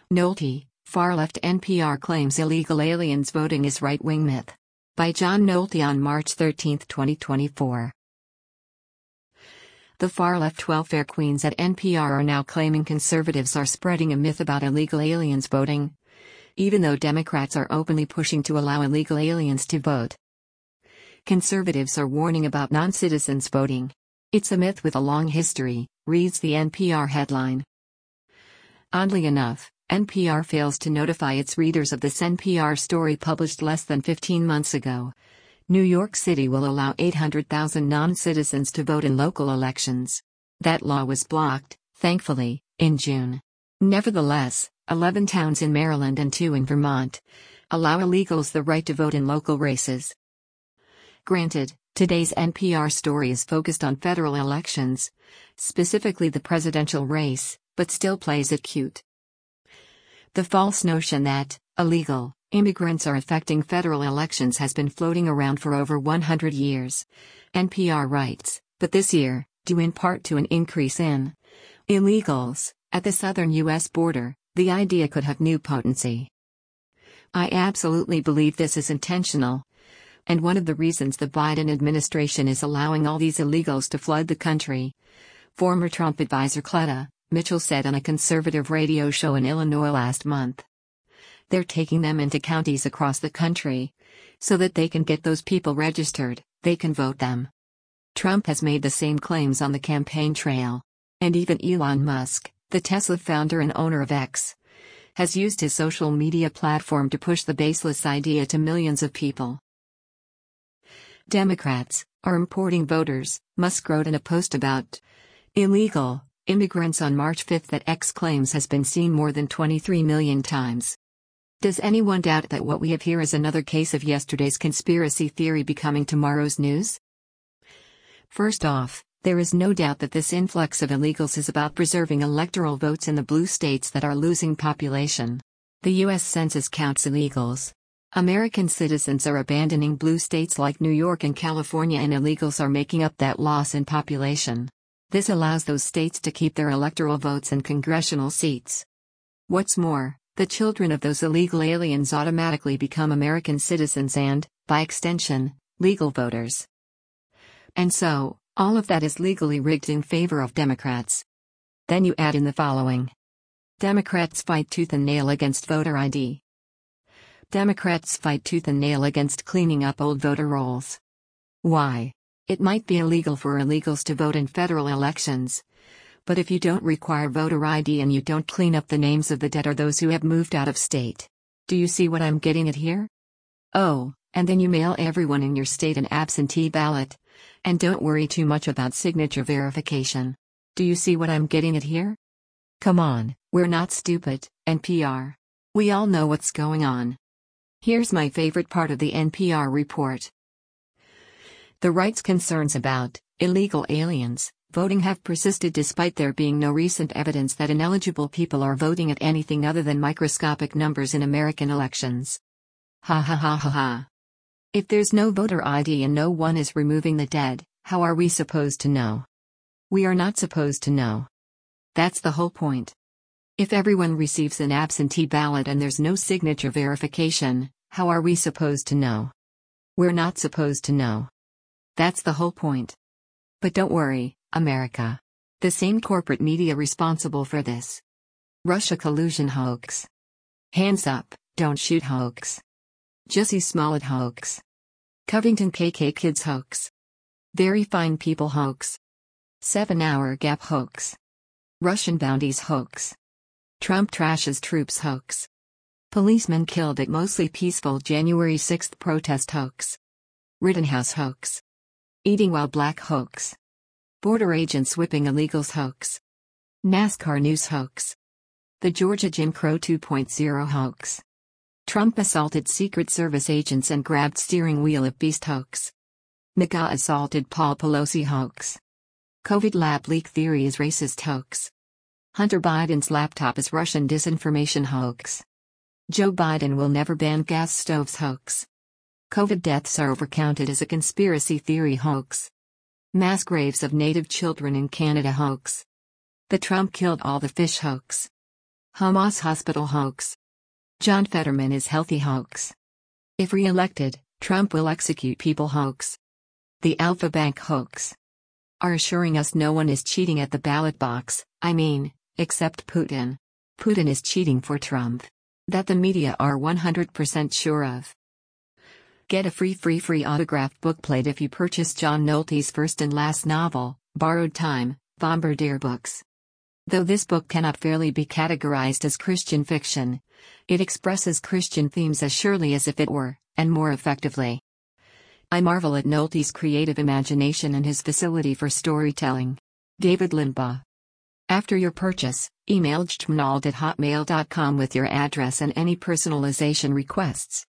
Nolte, far-left NPR claims illegal aliens voting is right-wing myth. By John Nolte on March 13, 2024. The far-left welfare queens at NPR are now claiming conservatives are spreading a myth about illegal aliens voting, even though Democrats are openly pushing to allow illegal aliens to vote. Conservatives are warning about non-citizens voting. It's a myth with a long history, reads the NPR headline. Oddly enough, NPR fails to notify its readers of this NPR story published less than 15 months ago. New York City will allow 800,000 non-citizens to vote in local elections. That law was blocked, thankfully, in June. Nevertheless, 11 towns in Maryland and 2 in Vermont allow illegals the right to vote in local races. Granted, today's NPR story is focused on federal elections, specifically the presidential race, but still plays it cute. The false notion that illegal immigrants are affecting federal elections has been floating around for over 100 years. NPR writes, but this year, due in part to an increase in illegals at the southern U.S. border, the idea could have new potency. I absolutely believe this is intentional, and one of the reasons the Biden administration is allowing all these illegals to flood the country. Former Trump advisor Cleta Mitchell said on a conservative radio show in Illinois last month. They're taking them into counties across the country so that they can get those people registered, they can vote them. Trump has made the same claims on the campaign trail. And even Elon Musk, the Tesla founder and owner of X, has used his social media platform to push the baseless idea to millions of people. Democrats are importing voters, Musk wrote in a post about illegal immigrants on March 5 that X claims has been seen more than 23 million times. Does anyone doubt that what we have here is another case of yesterday's conspiracy theory becoming tomorrow's news? First off, there is no doubt that this influx of illegals is about preserving electoral votes in the blue states that are losing population. The U.S. Census counts illegals. American citizens are abandoning blue states like New York and California, and illegals are making up that loss in population. This allows those states to keep their electoral votes and congressional seats. What's more, the children of those illegal aliens automatically become American citizens and, by extension, legal voters. And so, all of that is legally rigged in favor of Democrats. Then you add in the following. Democrats fight tooth and nail against voter ID. Democrats fight tooth and nail against cleaning up old voter rolls. Why? It might be illegal for illegals to vote in federal elections. But if you don't require voter ID and you don't clean up the names of the dead or those who have moved out of state. Do you see what I'm getting at here? Oh, and then you mail everyone in your state an absentee ballot. And don't worry too much about signature verification. Do you see what I'm getting at here? Come on, we're not stupid, NPR. We all know what's going on. Here's my favorite part of the NPR report. The right's concerns about illegal aliens voting have persisted despite there being no recent evidence that ineligible people are voting at anything other than microscopic numbers in American elections. Ha ha ha ha ha. If there's no voter ID and no one is removing the dead, how are we supposed to know? We are not supposed to know. That's the whole point. If everyone receives an absentee ballot and there's no signature verification, how are we supposed to know? We're not supposed to know. That's the whole point. But don't worry, America. The same corporate media responsible for this Russia collusion hoax. Hands up, don't shoot hoax. Jussie Smollett hoax. Covington KK Kids hoax. Very Fine People hoax. 7-Hour Gap hoax. Russian bounties hoax. Trump trashes troops hoax. Policemen killed at mostly peaceful January 6 protest hoax. Rittenhouse hoax. Eating while black hoax. Border agents whipping illegals hoax. NASCAR news hoax. The Georgia Jim Crow 2.0 hoax. Trump assaulted Secret Service agents and grabbed steering wheel of beast hoax. MAGA assaulted Paul Pelosi hoax. COVID lab leak theory is racist hoax. Hunter Biden's laptop is Russian disinformation hoax. Joe Biden will never ban gas stoves hoax. COVID deaths are overcounted as a conspiracy theory hoax. Mass graves of native children in Canada hoax. The Trump killed all the fish hoax. Hamas hospital hoax. John Fetterman is healthy hoax. If re-elected, Trump will execute people hoax. The Alpha Bank hoax. Are assuring us no one is cheating at the ballot box, except Putin. Putin is cheating for Trump. That the media are 100% sure of. Get a free autographed bookplate if you purchase John Nolte's first and last novel, Borrowed Time, Bombardier Books. Though this book cannot fairly be categorized as Christian fiction, it expresses Christian themes as surely as if it were, and more effectively. I marvel at Nolte's creative imagination and his facility for storytelling. David Limbaugh. After your purchase, email jtmnald@hotmail.com with your address and any personalization requests.